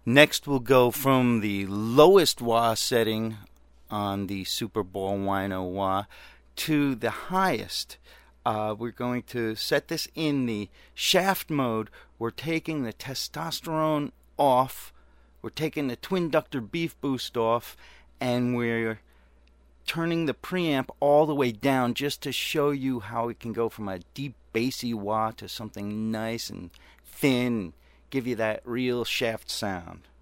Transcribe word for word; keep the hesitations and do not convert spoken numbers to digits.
Next, we'll go from the lowest wah setting on the Super Bowl Wino wah to the highest. Uh, we're going to set this in the shaft mode. We're taking the testosterone off. We're taking the twin ductor beef boost off, and we're turning the preamp all the way down just to show you how it can go from a deep bassy wah to something nice and thin, give you that real shaft sound.